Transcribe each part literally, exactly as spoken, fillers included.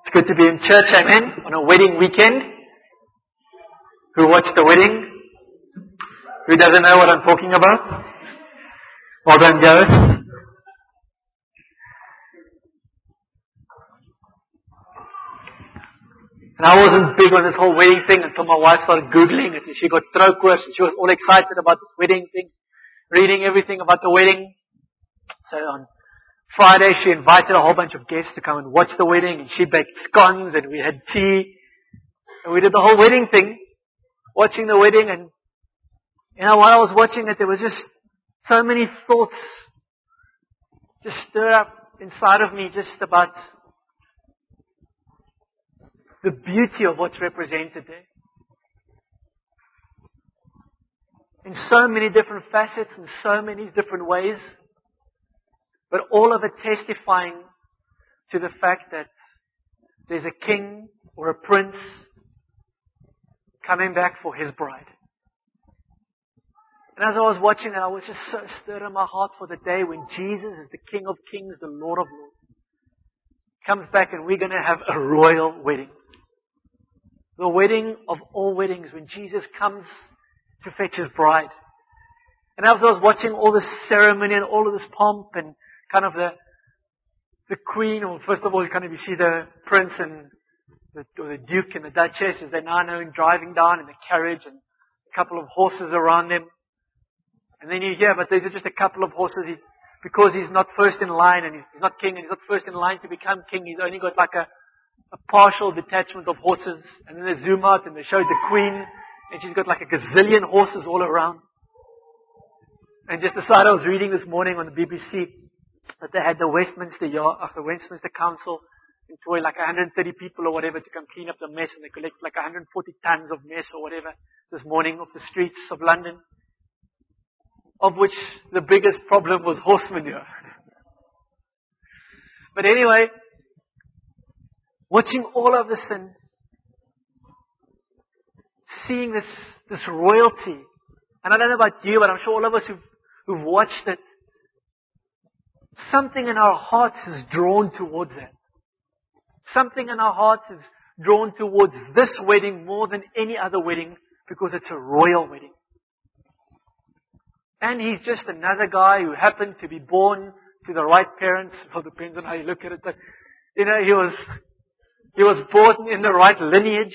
It's good to be in church, amen, on a wedding weekend. Who watched the wedding? Who doesn't know what I'm talking about? Well done, Gareth. And I wasn't big on this whole wedding thing until my wife started Googling it, and she got troquers, and she was all excited about this wedding thing, reading everything about the wedding. So on Friday, she invited a whole bunch of guests to come and watch the wedding, and she baked scones, and we had tea, and we did the whole wedding thing, watching the wedding. And you know, while I was watching it, there was just so many thoughts just stir up inside of me, just about the beauty of what's represented there. In so many different facets, in so many different ways. But all of it testifying to the fact that there's a king or a prince coming back for his bride. And as I was watching it, I was just so stirred in my heart for the day when Jesus is the King of Kings, the Lord of Lords, comes back and we're going to have a royal wedding. The wedding of all weddings, when Jesus comes to fetch His bride. And as I was watching all this ceremony and all of this pomp and kind of the the queen, or first of all, you kind of you see the prince and the, or the duke and the duchess, as they're now known, driving down in a carriage and a couple of horses around them. And then you hear, but these are just a couple of horses. He, because he's not first in line and he's, he's not king and he's not first in line to become king, he's only got like a a partial detachment of horses. And then they zoom out and they show the queen, and she's got like a gazillion horses all around. And just the side I was reading this morning on the B B C, that they had the Westminster Yard, uh, the Westminster Council employ like one hundred thirty people or whatever to come clean up the mess, and they collect like one hundred forty tons of mess or whatever this morning off the streets of London, of which the biggest problem was horse manure. But anyway, watching all of this and seeing this this royalty, and I don't know about you, but I'm sure all of us who've, who've watched it, something in our hearts is drawn towards that. Something in our hearts is drawn towards this wedding more than any other wedding, because it's a royal wedding. And he's just another guy who happened to be born to the right parents. Well, depends on how you look at it, but you know, he was he was born in the right lineage.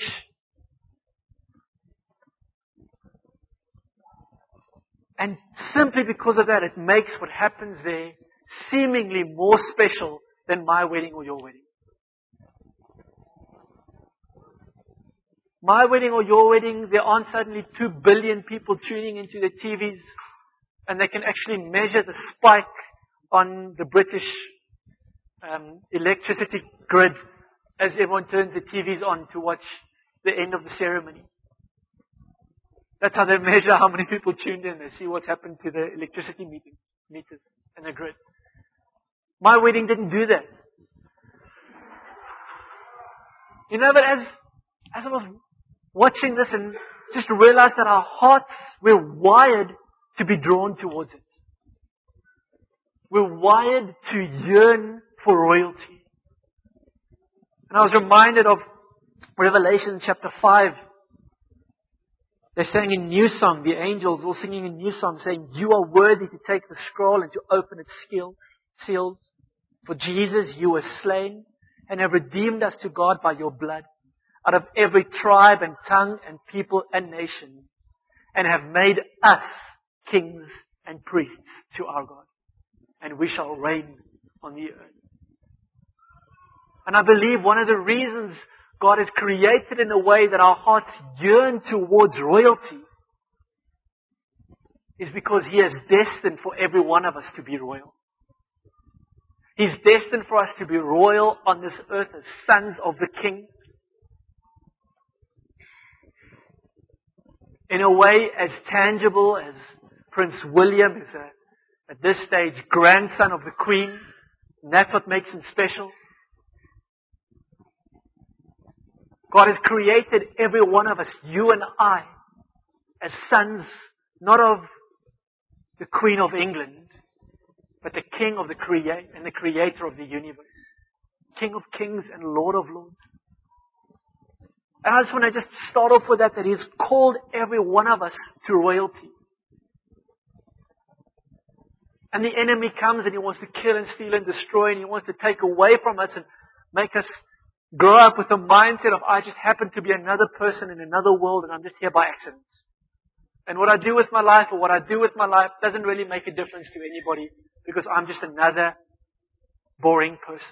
And simply because of that, it makes what happens there seemingly more special than my wedding or your wedding. My wedding or your wedding, there aren't suddenly two billion people tuning into the T Vs, and they can actually measure the spike on the British um, electricity grid as everyone turns the T Vs on to watch the end of the ceremony. That's how they measure how many people tuned in. They see what's happened to the electricity meeting, meters and the grid. My wedding didn't do that. You know, but as, as I was watching this and just realized that our hearts were wired to be drawn towards it. We're wired to yearn for royalty. And I was reminded of Revelation chapter five. They're saying in new song, the angels all singing a new song, saying, "You are worthy to take the scroll and to open its seal, seals. For Jesus, you were slain and have redeemed us to God by your blood, out of every tribe and tongue and people and nation, and have made us kings and priests to our God. And we shall reign on the earth." And I believe one of the reasons God has created in a way that our hearts yearn towards royalty is because He has destined for every one of us to be royal. He's destined for us to be royal on this earth as sons of the King. In a way as tangible as Prince William is a, at this stage, grandson of the Queen. And that's what makes him special. God has created every one of us, you and I, as sons, not of the Queen of England, but the King of the Creator and the Creator of the universe. King of Kings and Lord of Lords. And I just want to just start off with that, that He's called every one of us to royalty. And the enemy comes and he wants to kill and steal and destroy, and he wants to take away from us and make us grow up with the mindset of, I just happen to be another person in another world and I'm just here by accident. And what I do with my life or what I do with my life doesn't really make a difference to anybody because I'm just another boring person.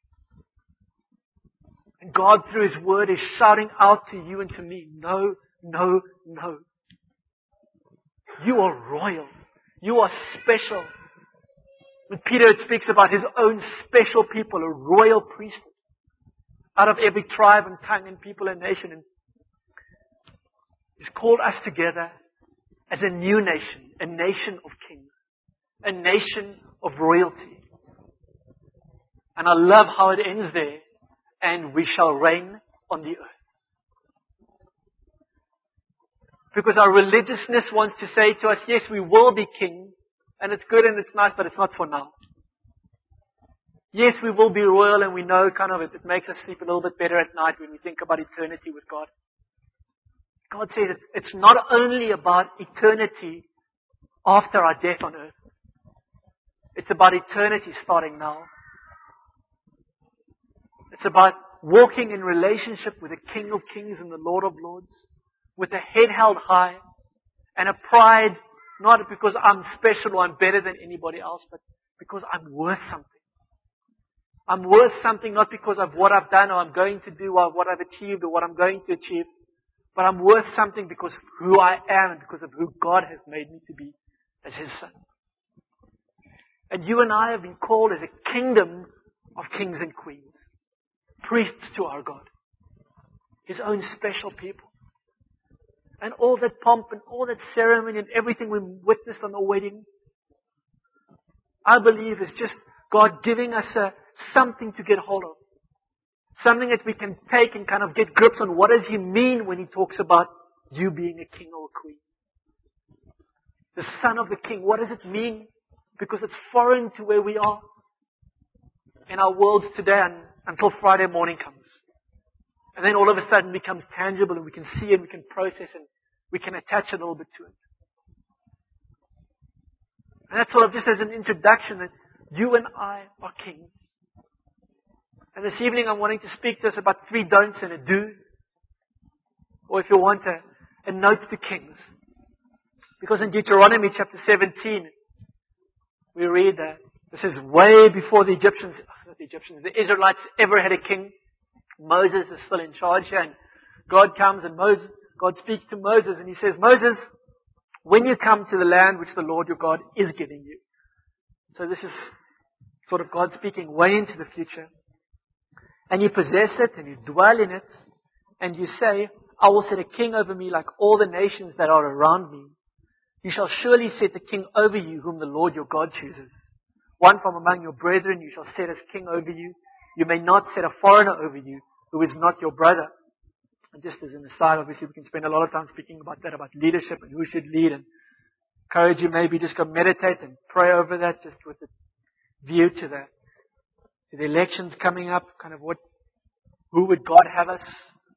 And God, through His Word, is shouting out to you and to me, no, no, no. You are royal. You are special. When Peter speaks about his own special people, a royal priesthood, out of every tribe and tongue and people and nation, and He's called us together as a new nation, a nation of kings, a nation of royalty. And I love how it ends there, and we shall reign on the earth. Because our religiousness wants to say to us, yes, we will be kings, and it's good and it's nice, but it's not for now. Yes, we will be royal, and we know kind of it, it makes us sleep a little bit better at night when we think about eternity with God. God says it's not only about eternity after our death on earth. It's about eternity starting now. It's about walking in relationship with the King of Kings and the Lord of Lords, with a head held high and a pride, not because I'm special or I'm better than anybody else, but because I'm worth something. I'm worth something not because of what I've done or I'm going to do or what I've achieved or what I'm going to achieve, but I'm worth something because of who I am and because of who God has made me to be as His Son. And you and I have been called as a kingdom of kings and queens, priests to our God, His own special people. And all that pomp and all that ceremony and everything we witnessed on the wedding, I believe is just God giving us a, something to get hold of. Something that we can take and kind of get grips on. What does He mean when He talks about you being a king or a queen? The son of the king. What does it mean? Because it's foreign to where we are in our worlds today and, until Friday morning comes. And then all of a sudden it becomes tangible and we can see it, we can process and we can attach a little bit to it. And that's sort of just as an introduction that you and I are kings. And this evening I'm wanting to speak to us about three don'ts and a do. Or if you want a, a note to kings. Because in Deuteronomy chapter seventeen, we read that this is way before the Egyptians, not the Egyptians, the Israelites ever had a king. Moses is still in charge here, and God comes and Moses, God speaks to Moses and He says, Moses, when you come to the land which the Lord your God is giving you. So this is sort of God speaking way into the future. And you possess it and you dwell in it and you say, I will set a king over me like all the nations that are around me. You shall surely set a king over you whom the Lord your God chooses. One from among your brethren you shall set as king over you. You may not set a foreigner over you who is not your brother. And just as an aside, obviously we can spend a lot of time speaking about that, about leadership and who should lead. And encourage you maybe just go meditate and pray over that just with a view to the, to the elections coming up. Kind of what, who would God have us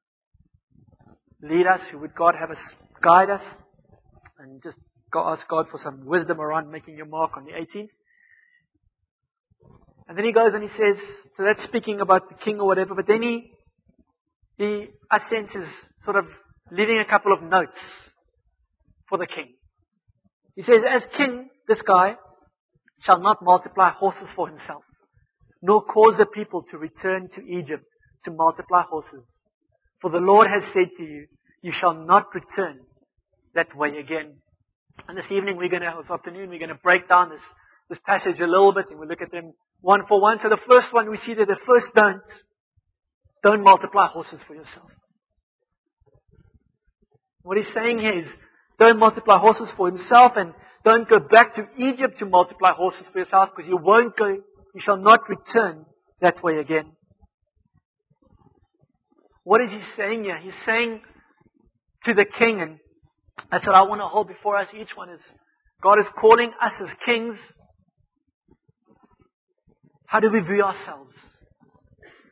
lead us? Who would God have us guide us? And just go ask God for some wisdom around making your mark on the eighteenth. And then he goes and he says, so that's speaking about the king or whatever, but then he, he, I sense, is sort of leaving a couple of notes for the king. He says, as king, this guy shall not multiply horses for himself, nor cause the people to return to Egypt to multiply horses. For the Lord has said to you, you shall not return that way again. And this evening we're going to, this afternoon, we're going to break down this, this passage a little bit and we'll look at them one for one. So the first one, we see that the first don't, don't multiply horses for yourself. What he's saying here is, don't multiply horses for himself and don't go back to Egypt to multiply horses for yourself because you won't go, you shall not return that way again. What is he saying here? He's saying to the king, and that's what I want to hold before us each one, is God is calling us as kings. How do we view ourselves?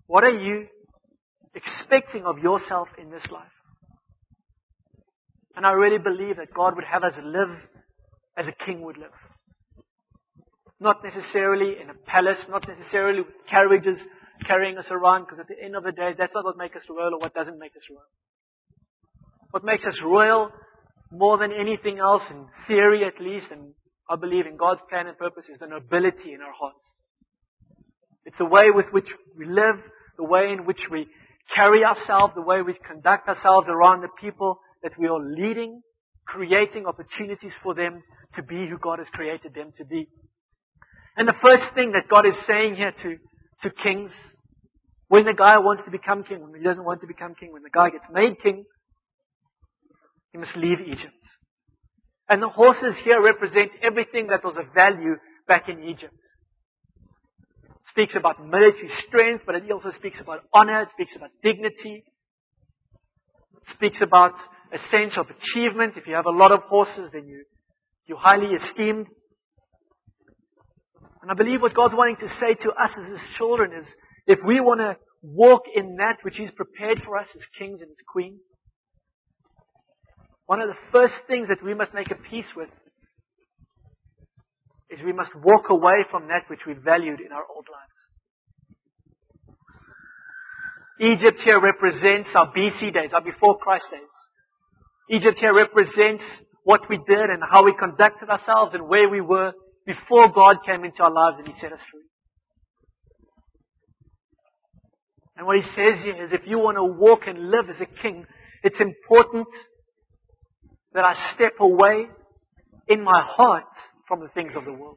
What are you expecting of yourself in this life? And I really believe that God would have us live as a king would live. Not necessarily in a palace, not necessarily with carriages carrying us around, because at the end of the day, that's not what makes us royal or what doesn't make us royal. What makes us royal more than anything else, in theory at least, and I believe in God's plan and purpose, is the nobility in our hearts. It's the way with which we live, the way in which we carry ourselves, the way we conduct ourselves around the people that we are leading, creating opportunities for them to be who God has created them to be. And the first thing that God is saying here to, to kings, when the guy wants to become king, when he doesn't want to become king, when the guy gets made king, he must leave Egypt. And the horses here represent everything that was of value back in Egypt. It speaks about military strength, but it also speaks about honor, it speaks about dignity. It speaks about a sense of achievement. If you have a lot of horses, then you, you're highly esteemed. And I believe what God's wanting to say to us as His children is, if we want to walk in that which He's prepared for us as kings and as queens, one of the first things that we must make a peace with is we must walk away from that which we valued in our old lives. Egypt here represents our B C days, our before Christ days. Egypt here represents what we did and how we conducted ourselves and where we were before God came into our lives and He set us free. And what He says here is, if you want to walk and live as a king, it's important that I step away in my heart from the things of the world.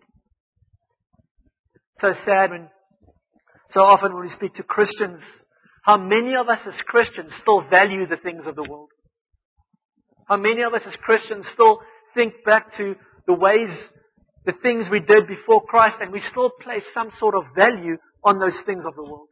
So sad when, so often when we speak to Christians, how many of us as Christians still value the things of the world. How many of us as Christians still think back to the ways, the things we did before Christ, and we still place some sort of value on those things of the world.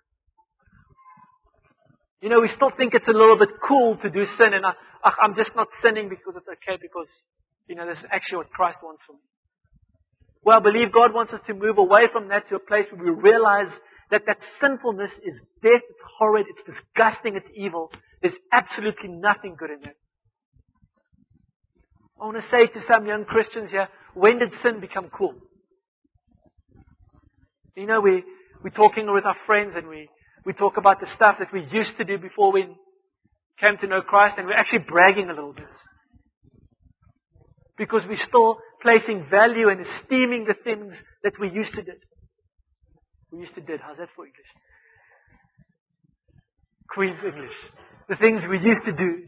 You know, we still think it's a little bit cool to do sin, and I, I, I'm just not sinning because it's okay, because, you know, this is actually what Christ wants from me. Well, I believe God wants us to move away from that to a place where we realize that that sinfulness is death, it's horrid, it's disgusting, it's evil. There's absolutely nothing good in it. I want to say to some young Christians here, when did sin become cool? You know, we, we're talking with our friends and we, we talk about the stuff that we used to do before we came to know Christ, and we're actually bragging a little bit. Because we're still placing value and esteeming the things that we used to do. We used to do. How's that for English? Queen's English. The things we used to do.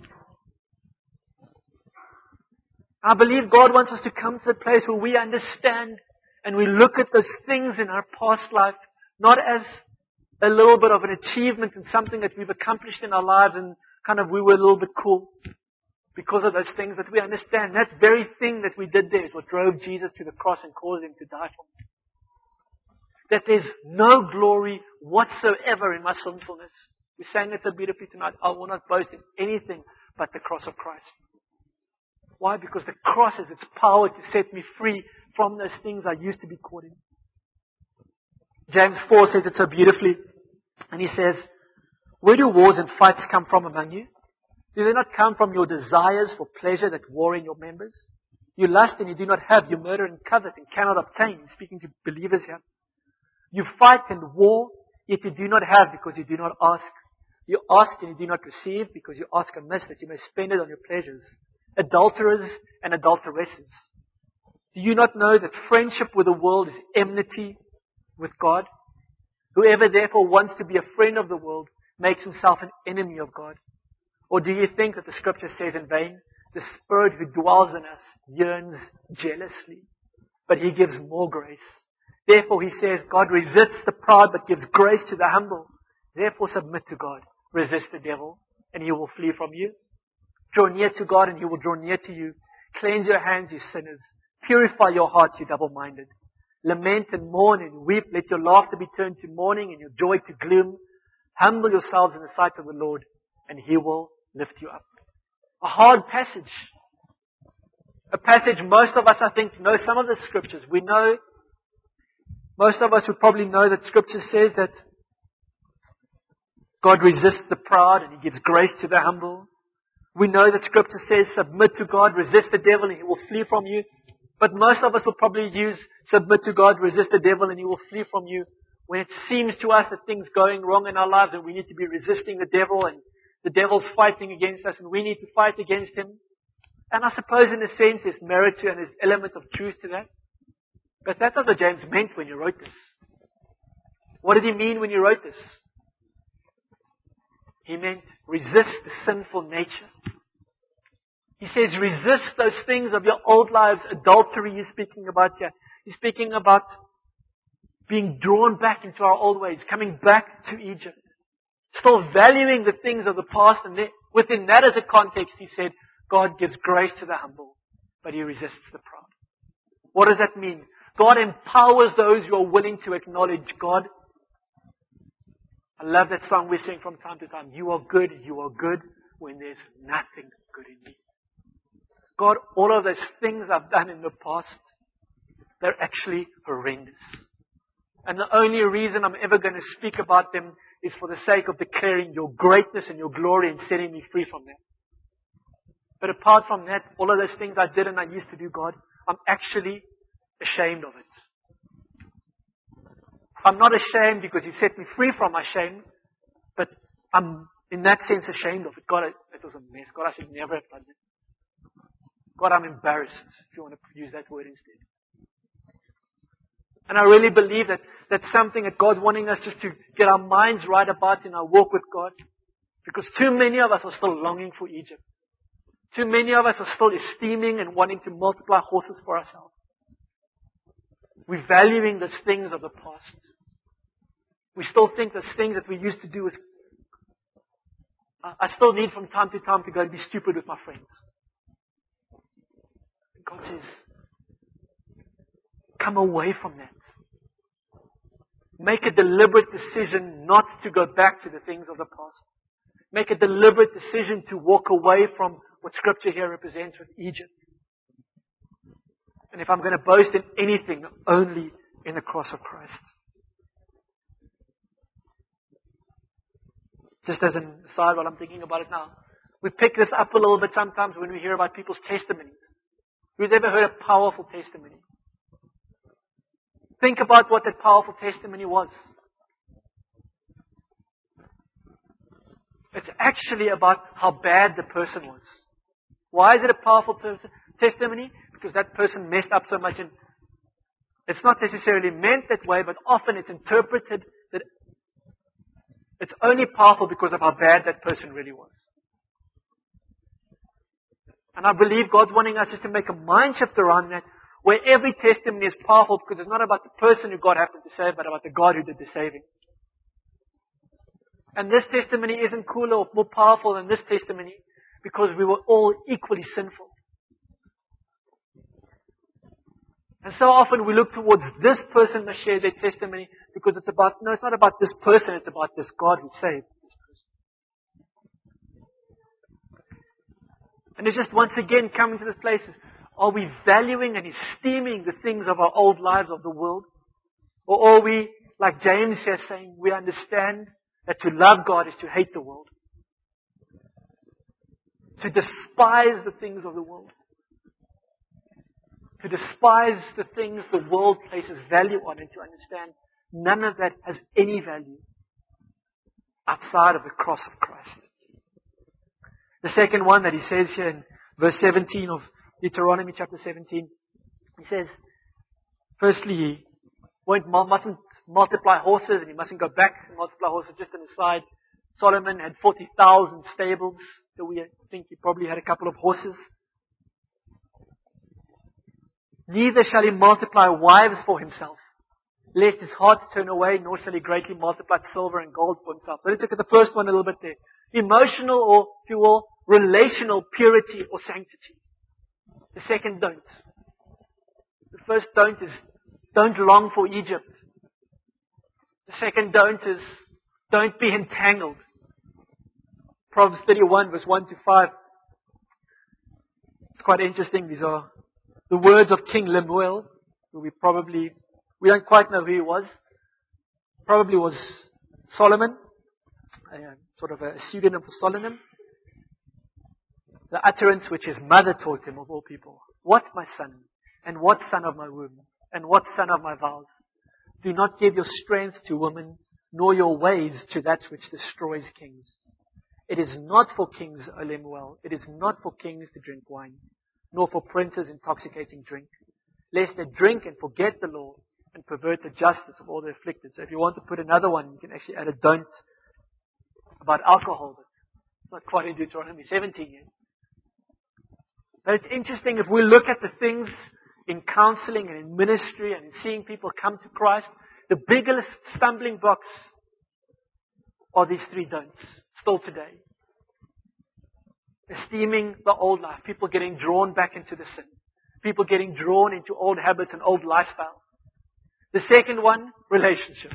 I believe God wants us to come to a place where we understand and we look at those things in our past life not as a little bit of an achievement and something that we've accomplished in our lives and kind of we were a little bit cool because of those things, that we understand that very thing that we did there is what drove Jesus to the cross and caused Him to die for me. That there's no glory whatsoever in my sinfulness. We sang that so beautifully tonight. I will not boast in anything but the cross of Christ. Why? Because the cross has its power to set me free from those things I used to be caught in. James four says it so beautifully. And he says, where do wars and fights come from among you? Do they not come from your desires for pleasure that war in your members? You lust and you do not have. You murder and covet and cannot obtain. He's speaking to believers here. You fight and war, yet you do not have because you do not ask. You ask and you do not receive because you ask amiss that you may spend it on your pleasures. Adulterers and adulteresses. Do you not know that friendship with the world is enmity with God? Whoever therefore wants to be a friend of the world makes himself an enemy of God. Or do you think that the scripture says in vain, the Spirit who dwells in us yearns jealously, but He gives more grace. Therefore He says, God resists the proud but gives grace to the humble. Therefore submit to God. Resist the devil and he will flee from you. Draw near to God and He will draw near to you. Cleanse your hands, you sinners. Purify your hearts, you double-minded. Lament and mourn and weep. Let your laughter be turned to mourning and your joy to gloom. Humble yourselves in the sight of the Lord and He will lift you up. A hard passage. A passage most of us, I think, know some of the scriptures. We know, most of us would probably know that scripture says that God resists the proud and He gives grace to the humble. We know that Scripture says, submit to God, resist the devil and he will flee from you. But most of us will probably use submit to God, resist the devil and he will flee from you when it seems to us that things going wrong in our lives and we need to be resisting the devil and the devil's fighting against us and we need to fight against him. And I suppose in a sense there's merit to and there's element of truth to that. But that's not what James meant when he wrote this. What did he mean when he wrote this? He meant resist the sinful nature. He says resist those things of your old lives, adultery he's speaking about here. He's speaking about being drawn back into our old ways, coming back to Egypt. Still valuing the things of the past, and within that as a context, he said, God gives grace to the humble, but He resists the proud. What does that mean? God empowers those who are willing to acknowledge God. I love that song we sing from time to time. You are good, you are good when there's nothing good in me. God, all of those things I've done in the past, they're actually horrendous. And the only reason I'm ever going to speak about them is for the sake of declaring your greatness and your glory and setting me free from them. But apart from that, all of those things I did and I used to do, God, I'm actually ashamed of it. I'm not ashamed because You set me free from my shame, but I'm in that sense ashamed of it. God, it was a mess. God, I should never have done it. God, I'm embarrassed, if you want to use that word instead. And I really believe that that's something that God's wanting us just to get our minds right about in our walk with God. Because too many of us are still longing for Egypt. Too many of us are still esteeming and wanting to multiply horses for ourselves. We're valuing those things of the past. We still think those things that we used to do is... I still need from time to time to go and be stupid with my friends. God says, come away from that. Make a deliberate decision not to go back to the things of the past. Make a deliberate decision to walk away from what Scripture here represents with Egypt. And if I'm going to boast in anything, only in the cross of Christ. Just as an aside while I'm thinking about it now, we pick this up a little bit sometimes when we hear about people's testimonies. Who's ever heard a powerful testimony? Think about what that powerful testimony was. It's actually about how bad the person was. Why is it a powerful person, testimony? Because that person messed up so much. And it's not necessarily meant that way, but often it's interpreted that it's only powerful because of how bad that person really was. And I believe God's wanting us just to make a mind shift around that, where every testimony is powerful because it's not about the person who God happened to save, but about the God who did the saving. And this testimony isn't cooler or more powerful than this testimony because we were all equally sinful. And so often we look towards this person to share their testimony because it's about, no, it's not about this person, it's about this God who saved this person. And it's just once again coming to this place, are we valuing and esteeming the things of our old lives of the world? Or are we, like James says, saying we understand that to love God is to hate the world? To despise the things of the world. To despise the things the world places value on, and to understand none of that has any value outside of the cross of Christ. The second one that he says here in verse seventeen of Deuteronomy chapter seventeen, he says, firstly, he won't, mustn't multiply horses, and he mustn't go back and multiply horses. Just an aside, Solomon had forty thousand stables, so we think he probably had a couple of horses. Neither shall he multiply wives for himself, lest his heart turn away, nor shall he greatly multiply silver and gold for himself. So let's look at the first one a little bit there. Emotional, or if you will, relational purity or sanctity. The second don't. The first don't is don't long for Egypt. The second don't is don't be entangled. Proverbs thirty-one verse one to five. It's quite interesting. These are the words of King Lemuel, who we probably, we don't quite know who he was. Probably was Solomon. a sort of a pseudonym for Solomon. The utterance which his mother taught him of all people. What, my son? And what son of my womb? And what son of my vows? Do not give your strength to women, nor your ways to that which destroys kings. It is not for kings, O Lemuel. It is not for kings to drink wine, nor for princes intoxicating drink, lest they drink and forget the law and pervert the justice of all the afflicted. So if you want to put another one, you can actually add a don't about alcohol, but it's not quite in Deuteronomy seventeen yet. But it's interesting if we look at the things in counseling and in ministry and in seeing people come to Christ, the biggest stumbling blocks are these three don'ts, still today. Esteeming the old life, people getting drawn back into the sin, people getting drawn into old habits and old lifestyles. The second one, relationships.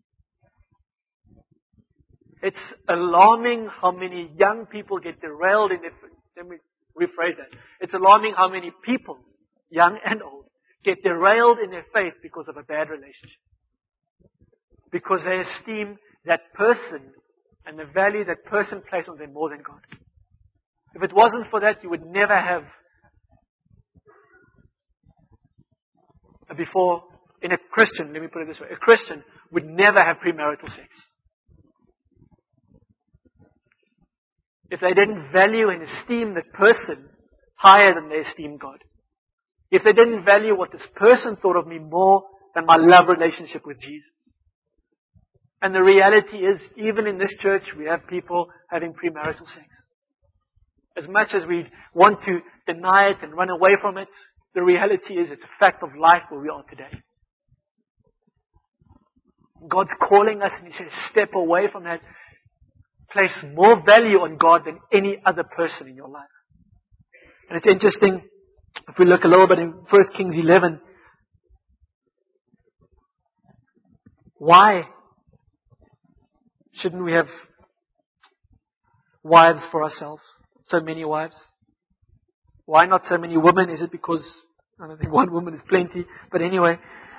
It's alarming how many young people get derailed in their, let me rephrase that. It's alarming how many people, young and old, get derailed in their faith because of a bad relationship. Because they esteem that person and the value that person places on them more than God. If it wasn't for that, you would never have, before, in a Christian, let me put it this way, a Christian would never have premarital sex. If they didn't value and esteem that person higher than they esteem God. If they didn't value what this person thought of me more than my love relationship with Jesus. And the reality is, even in this church, we have people having premarital sex. As much as we want to deny it and run away from it, the reality is it's a fact of life where we are today. God's calling us and He says, step away from that. Place more value on God than any other person in your life. And it's interesting, if we look a little bit in First Kings eleven, why shouldn't we have wives for ourselves? So many wives. Why not so many women? Is it because, I don't think one woman is plenty, but anyway.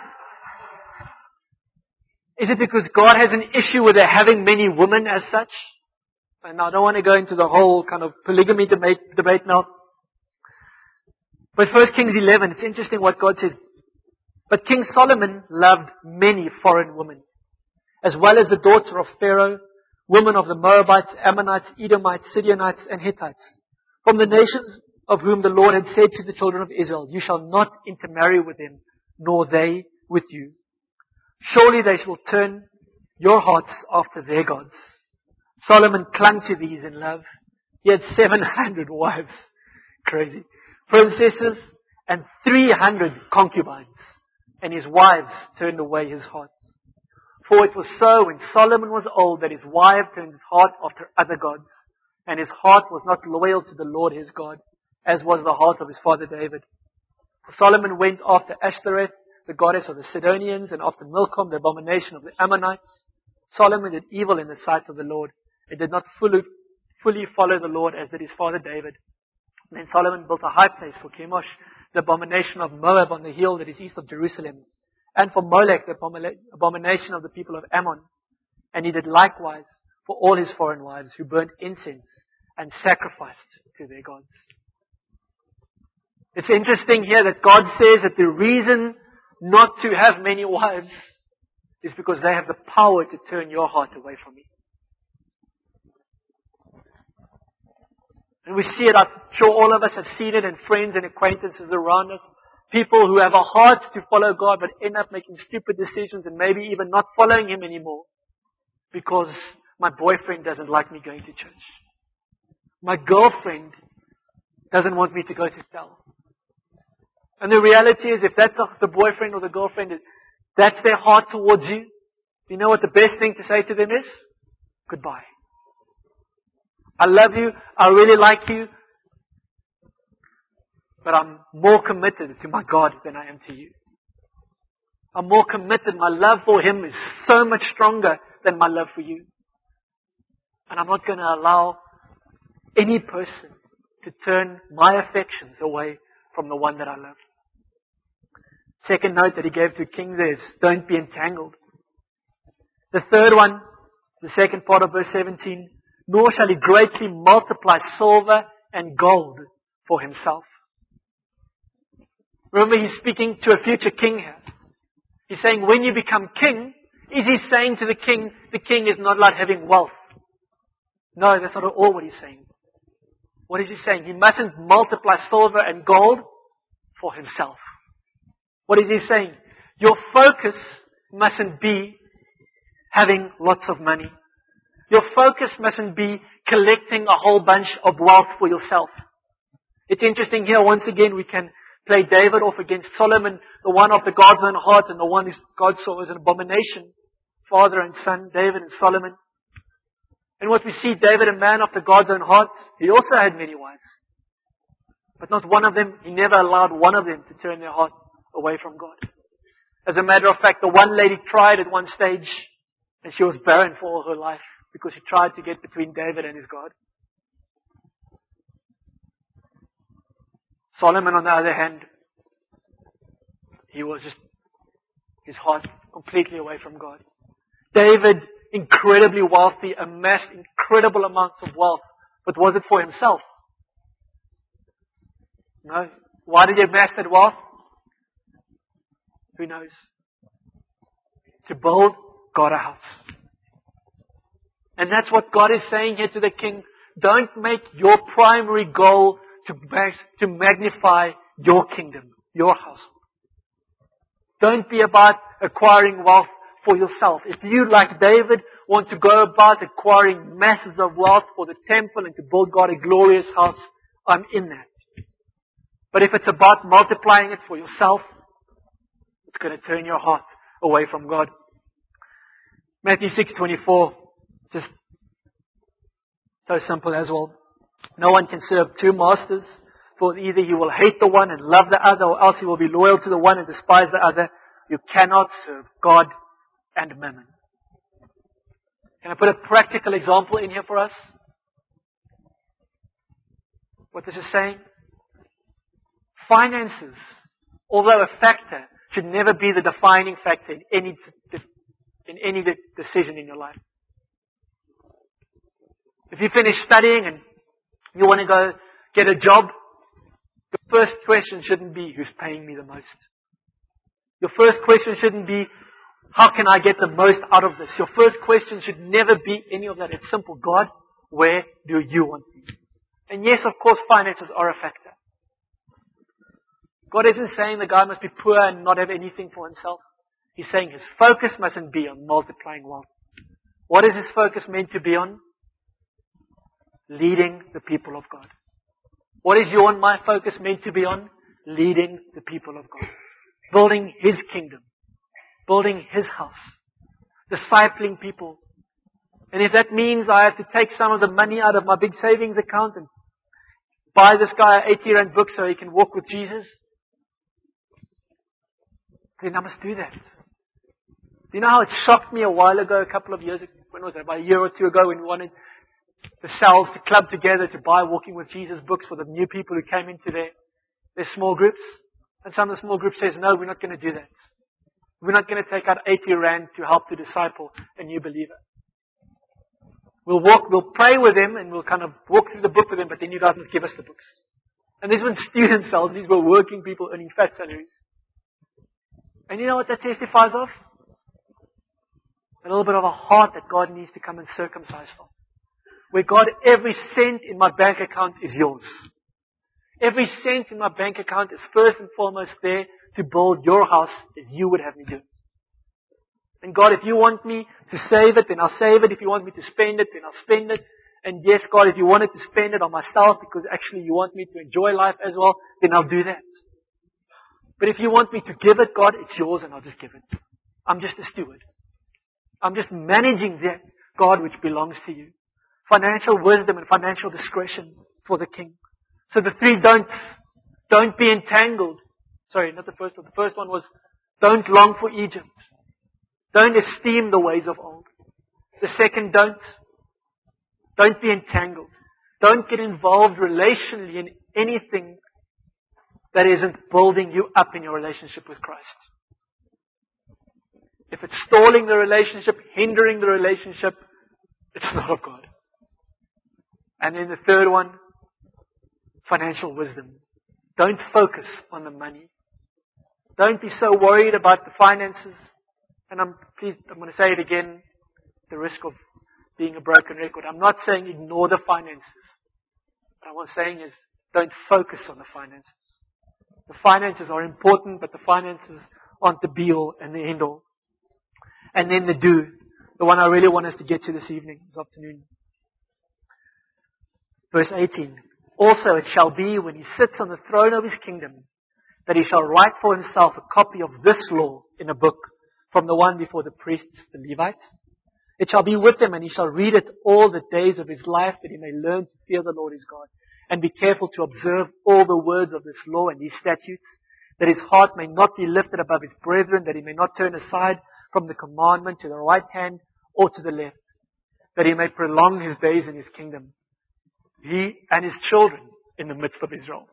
Is it because God has an issue with there having many women as such? And I don't want to go into the whole kind of polygamy debate, debate now. But First Kings eleven, it's interesting what God says. But King Solomon loved many foreign women, as well as the daughter of Pharaoh, women of the Moabites, Ammonites, Edomites, Sidonites, and Hittites, from the nations of whom the Lord had said to the children of Israel, you shall not intermarry with them, nor they with you. Surely they shall turn your hearts after their gods. Solomon clung to these in love. He had seven hundred wives. Crazy. Princesses and three hundred concubines. And his wives turned away his heart. For it was so when Solomon was old that his wife turned his heart after other gods. And his heart was not loyal to the Lord his God, as was the heart of his father David. For Solomon went after Ashtoreth, the goddess of the Sidonians, and after Milcom, the abomination of the Ammonites. Solomon did evil in the sight of the Lord. He did not fully, fully follow the Lord as did his father David. And then Solomon built a high place for Chemosh, the abomination of Moab on the hill that is east of Jerusalem, and for Molech, the abomination of the people of Ammon. And he did likewise for all his foreign wives who burnt incense and sacrificed to their gods. It's interesting here that God says that the reason not to have many wives is because they have the power to turn your heart away from me. And we see it, I'm sure all of us have seen it in friends and acquaintances around us. People who have a heart to follow God but end up making stupid decisions and maybe even not following Him anymore because my boyfriend doesn't like me going to church. My girlfriend doesn't want me to go to cell. And the reality is, if that's the boyfriend or the girlfriend, that's their heart towards you, you know what the best thing to say to them is? Goodbye. I love you. I really like you. But I'm more committed to my God than I am to you. I'm more committed. My love for Him is so much stronger than my love for you. And I'm not going to allow any person to turn my affections away from the one that I love. Second note that he gave to kings is, don't be entangled. The third one The second part of verse seventeen, nor shall he greatly multiply silver and gold for himself. Remember, he's speaking to a future king here. He's saying, when you become king, is he saying to the king, the king is not like having wealth? No, that's not at all what he's saying. What is he saying? He mustn't multiply silver and gold for himself. What is he saying? Your focus mustn't be having lots of money. Your focus mustn't be collecting a whole bunch of wealth for yourself. It's interesting here, once again, we can play David off against Solomon, the one after God's own heart and the one who God saw as an abomination. Father and son, David and Solomon. And what we see, David, a man after God's own heart, he also had many wives. But not one of them, he never allowed one of them to turn their heart away from God. As a matter of fact, the one lady tried at one stage, and she was barren for all her life, because she tried to get between David and his God. Solomon, on the other hand, he was just, his heart completely away from God. David, incredibly wealthy, amassed incredible amounts of wealth, but was it for himself? No. Why did he amass that wealth? Who knows? To build God a house. And that's what God is saying here to the king. Don't make your primary goal to, to magnify your kingdom, your house. Don't be about acquiring wealth for yourself. If you, like David, want to go about acquiring masses of wealth for the temple and to build God a glorious house, I'm in that. But if it's about multiplying it for yourself, it's going to turn your heart away from God. Matthew six twenty-four, just so simple as well. No one can serve two masters, for either he will hate the one and love the other, or else he will be loyal to the one and despise the other. You cannot serve God and mammon. Can I put a practical example in here for us? What this is saying? Finances, although a factor, should never be the defining factor in any in any decision in your life. If you finish studying and you want to go get a job, the first question shouldn't be, who's paying me the most? Your first question shouldn't be, how can I get the most out of this? Your first question should never be any of that. It's simple. God, where do you want me? And yes, of course, finances are a factor. God isn't saying the guy must be poor and not have anything for himself. He's saying his focus mustn't be on multiplying wealth. What is his focus meant to be on? Leading the people of God. What is your and my focus meant to be on? Leading the people of God. Building His kingdom. Building His house. Discipling people. And if that means I have to take some of the money out of my big savings account and buy this guy an eighty rand book so he can walk with Jesus, then I must do that. Do you know how it shocked me a while ago, a couple of years ago, when was it, about a year or two ago, when we wanted the cells to club together to buy Walking with Jesus books for the new people who came into their, their small groups. And some of the small groups says, no, we're not going to do that. We're not going to take out eighty rand to help to disciple a new believer. We'll walk, we'll pray with them and we'll kind of walk through the book with them, but then you guys must give us the books. And these weren't student cells, these were working people earning fat salaries. And you know what that testifies of? A little bit of a heart that God needs to come and circumcise from. Where God, every cent in my bank account is yours. Every cent in my bank account is first and foremost there to build your house as you would have me do. And God, if you want me to save it, then I'll save it. If you want me to spend it, then I'll spend it. And yes, God, if you wanted to spend it on myself because actually you want me to enjoy life as well, then I'll do that. But if you want me to give it, God, it's yours and I'll just give it. I'm just a steward. I'm just managing that, God, which belongs to you. Financial wisdom and financial discretion for the king. So the three don'ts. Don't be entangled. Sorry, not the first one. The first one was, don't long for Egypt. Don't esteem the ways of old. The second don't. Don't be entangled. Don't get involved relationally in anything that isn't building you up in your relationship with Christ. If it's stalling the relationship, hindering the relationship, It's not of God. And then the third one, financial wisdom. Don't focus on the money. Don't be so worried about the finances. And I'm, please, I'm going to say it again, the risk of being a broken record. I'm not saying ignore the finances. What I'm saying is don't focus on the finances. The finances are important, but the finances aren't the be-all and the end-all. And then the do, the one I really want us to get to this evening, this afternoon. Verse eighteen. Also it shall be when he sits on the throne of his kingdom that he shall write for himself a copy of this law in a book from the one before the priests, the Levites. It shall be with him, and he shall read it all the days of his life, that he may learn to fear the Lord his God, and be careful to observe all the words of this law and these statutes, that his heart may not be lifted above his brethren, that he may not turn aside from the commandment to the right hand or to the left, that he may prolong his days in his kingdom, he and his children in the midst of Israel.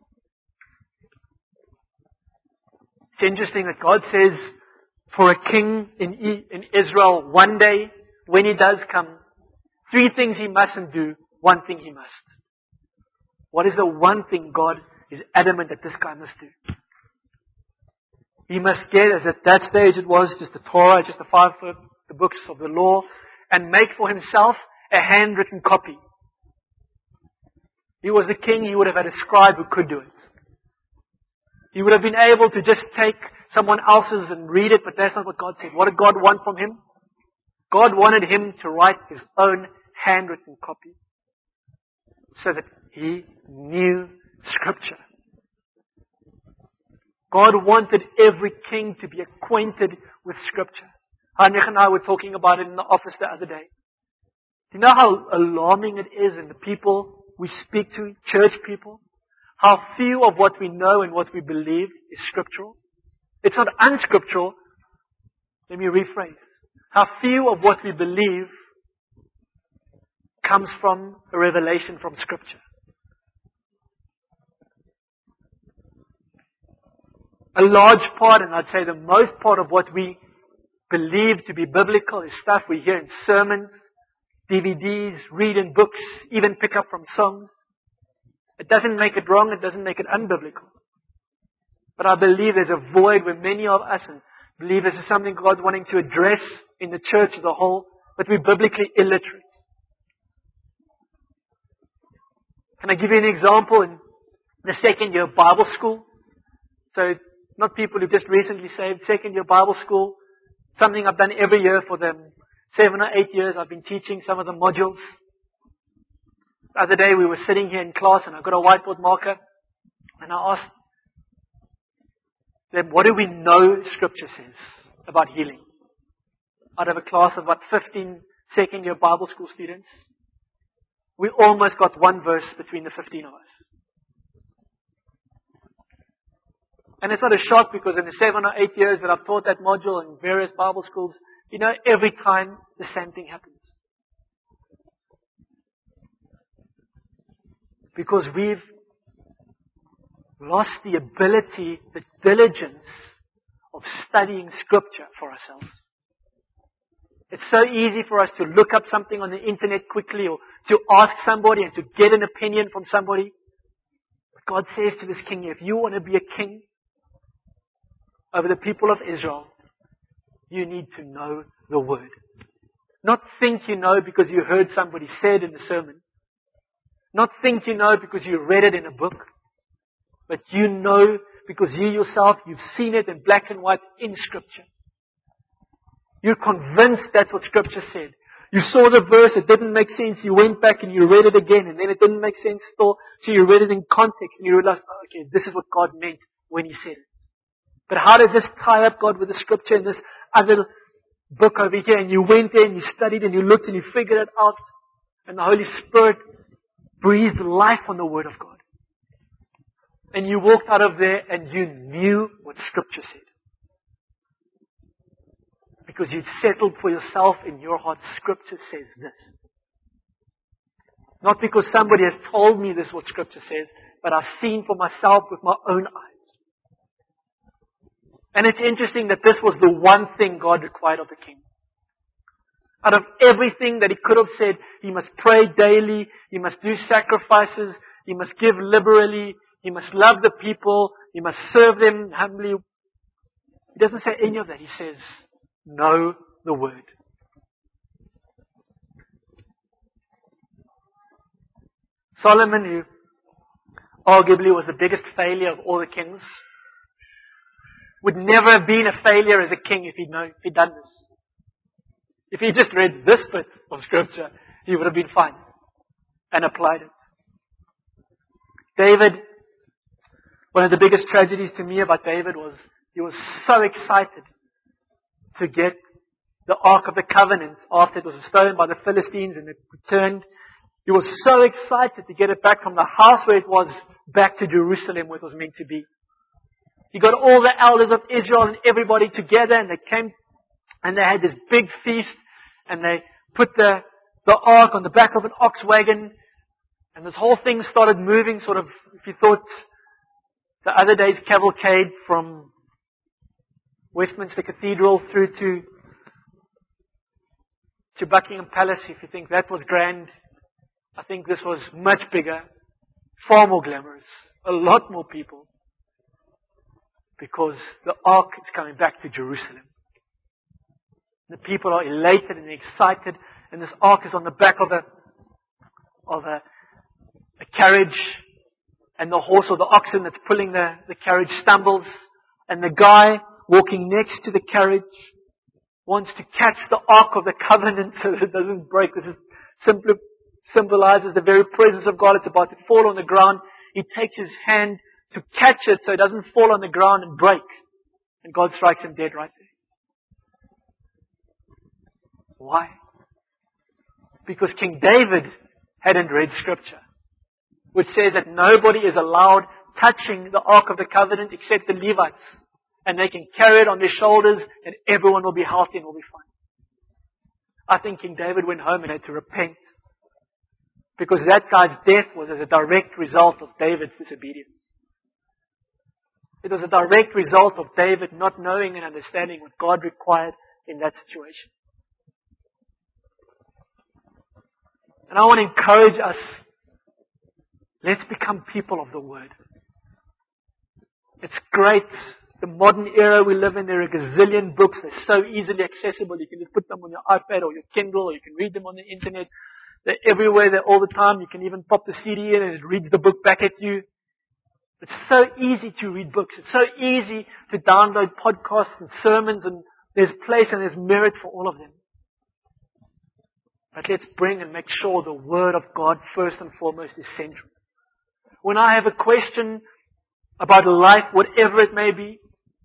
It's interesting that God says for a king in, in Israel one day, when he does come, three things he mustn't do, one thing he must. What is the one thing God is adamant that this guy must do? He must get, as at that stage it was, just the Torah, just the five the books of the law, and make for himself a handwritten copy. He was the king, he would have had a scribe who could do it. He would have been able to just take someone else's and read it, but that's not what God said. What did God want from him? God wanted him to write his own handwritten copy so that he knew Scripture. God wanted every king to be acquainted with Scripture. Heinrich and I were talking about it in the office the other day. Do you know how alarming it is in the people we speak to, church people? How few of what we know and what we believe is scriptural. It's not unscriptural. Let me rephrase. How few of what we believe comes from a revelation from Scripture. A large part, and I'd say the most part of what we believe to be biblical is stuff we hear in sermons, D V Ds, read in books, even pick up from songs. It doesn't make it wrong, it doesn't make it unbiblical. But I believe there's a void where many of us and believe this is something God's wanting to address in the church as a whole, but we're biblically illiterate. Can I give you an example? In the second year of Bible school, so not people who just recently saved, second year Bible school, something I've done every year for them. Seven or eight years I've been teaching some of the modules. The other day we were sitting here in class and I got a whiteboard marker and I asked them, what do we know Scripture says about healing? Out of a class of about fifteen second year Bible school students, we almost got one verse between the fifteen of us. And it's not a shock because in the seven or eight years that I've taught that module in various Bible schools, you know, every time the same thing happens. Because we've lost the ability, the diligence of studying Scripture for ourselves. It's so easy for us to look up something on the internet quickly or to ask somebody and to get an opinion from somebody. But God says to this king, if you want to be a king over the people of Israel, you need to know the Word. Not think you know because you heard somebody said in the sermon. Not think you know because you read it in a book. But you know because you yourself, you've seen it in black and white in Scripture. You're convinced that's what Scripture said. You saw the verse, it didn't make sense, you went back and you read it again, and then it didn't make sense still, so you read it in context and you realized, oh, okay, this is what God meant when He said it. But how does this tie up, God, with the Scripture in this other book over here? And you went there and you studied and you looked and you figured it out, and the Holy Spirit breathed life on the Word of God. And you walked out of there and you knew what Scripture said. Because you'd settled for yourself in your heart, Scripture says this. Not because somebody has told me this is what Scripture says, but I've seen for myself with my own eyes. And it's interesting that this was the one thing God required of the king. Out of everything that he could have said, he must pray daily, he must do sacrifices, he must give liberally, he must love the people, he must serve them humbly. He doesn't say any of that. He says, know the word. Solomon, who arguably was the biggest failure of all the kings, would never have been a failure as a king if he'd known, if he'd done this. If he just read this bit of scripture, he would have been fine and applied it. David, one of the biggest tragedies to me about David was he was so excited to get the Ark of the Covenant after it was stolen by the Philistines and it returned. He was so excited to get it back from the house where it was back to Jerusalem where it was meant to be. He got all the elders of Israel and everybody together and they came and they had this big feast and they put the, the ark on the back of an ox wagon and this whole thing started moving sort of, if you thought the other day's cavalcade from Westminster Cathedral through to, to Buckingham Palace, if you think that was grand, I think this was much bigger, far more glamorous, a lot more people. Because the ark is coming back to Jerusalem. The people are elated and excited, and this ark is on the back of a of a, a carriage, and the horse or the oxen that's pulling the, the carriage stumbles, and the guy walking next to the carriage wants to catch the ark of the covenant so that it doesn't break. This is simply symbolizes the very presence of God. It's about to fall on the ground. He takes his hand to catch it so it doesn't fall on the ground and break. And God strikes him dead right there. Why? Because King David hadn't read Scripture, which says that nobody is allowed touching the Ark of the Covenant except the Levites. And they can carry it on their shoulders and everyone will be healthy and will be fine. I think King David went home and had to repent. Because that guy's death was as a direct result of David's disobedience. It was a direct result of David not knowing and understanding what God required in that situation. And I want to encourage us, let's become people of the Word. It's great. The modern era we live in, there are a gazillion books. They're so easily accessible. You can just put them on your iPad or your Kindle, or you can read them on the internet. They're everywhere, they're all the time. You can even pop the C D in and it reads the book back at you. It's so easy to read books. It's so easy to download podcasts and sermons, and there's place and there's merit for all of them. But let's bring and make sure the Word of God first and foremost is central. When I have a question about life, whatever it may be,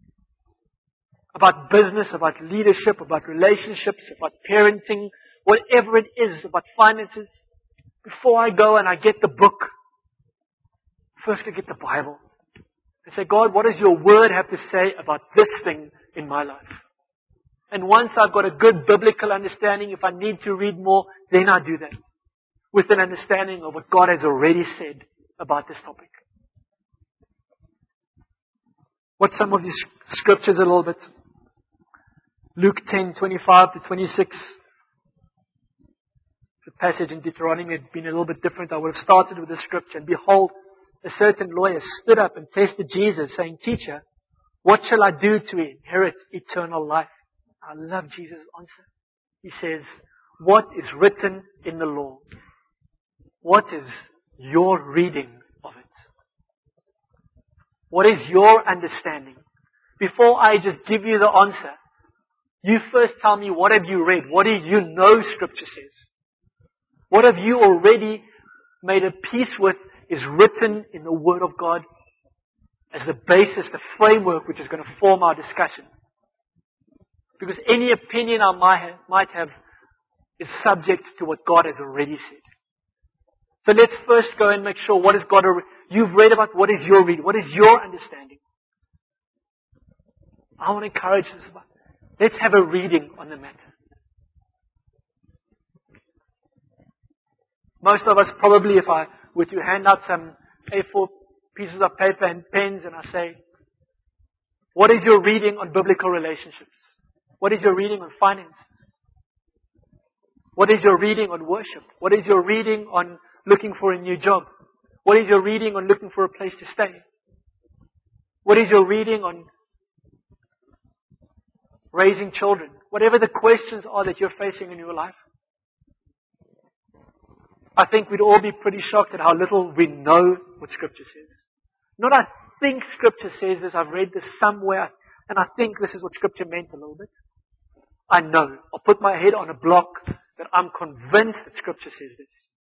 about business, about leadership, about relationships, about parenting, whatever it is, about finances, before I go and I get the book, first I get the Bible. And say, God, what does your Word have to say about this thing in my life? And once I've got a good biblical understanding, if I need to read more, then I do that. With an understanding of what God has already said about this topic. What's some of these scriptures a little bit? Luke ten, twenty-five to twenty-six. The passage in Deuteronomy had been a little bit different. I would have started with the scripture. And behold, a certain lawyer stood up and tested Jesus, saying, Teacher, what shall I do to inherit eternal life? I love Jesus' answer. He says, what is written in the law? What is your reading of it? What is your understanding? Before I just give you the answer, you first tell me, what have you read? What do you know Scripture says? What have you already made a peace with is written in the Word of God as the basis, the framework which is going to form our discussion. Because any opinion I might have, might have is subject to what God has already said. So let's first go and make sure what is God, you've read about, what is your read, what is your understanding. I want to encourage us about, let's have a reading on the matter. Most of us probably, if I were to hand out some A four pieces of paper and pens and I say, what is your reading on biblical relationships? What is your reading on finance? What is your reading on worship? What is your reading on looking for a new job? What is your reading on looking for a place to stay? What is your reading on raising children? Whatever the questions are that you're facing in your life. I think we'd all be pretty shocked at how little we know what Scripture says. Not I think Scripture says this, I've read this somewhere, and I think this is what Scripture meant a little bit. I know. I'll put my head on a block that I'm convinced that Scripture says this.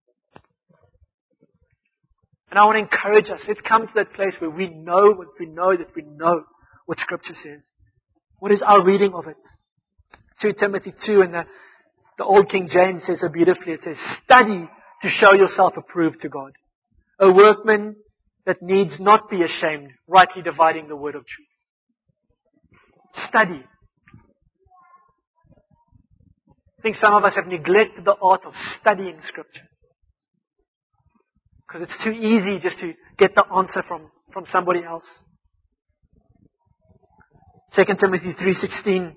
And I want to encourage us. Let's come to that place where we know what we know that we know what Scripture says. What is our reading of it? Second Timothy two in the, the Old King James says so beautifully. It says, study to show yourself approved to God. A workman that needs not be ashamed, rightly dividing the word of truth. Study. I think some of us have neglected the art of studying Scripture. Because it's too easy just to get the answer from, from somebody else. Second Timothy three sixteen.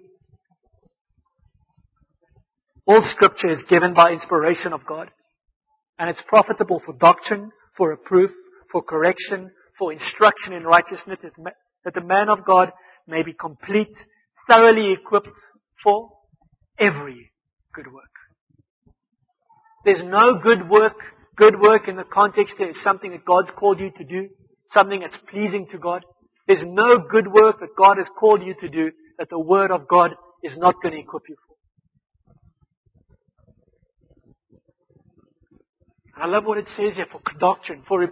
All Scripture is given by inspiration of God. And it's profitable for doctrine, for reproof, for correction, for instruction in righteousness, that the man of God may be complete, thoroughly equipped for every good work. There's no good work. Good work in the context there is something that God's called you to do, something that's pleasing to God. There's no good work that God has called you to do that the Word of God is not going to equip you for. I love what it says here for doctrine, for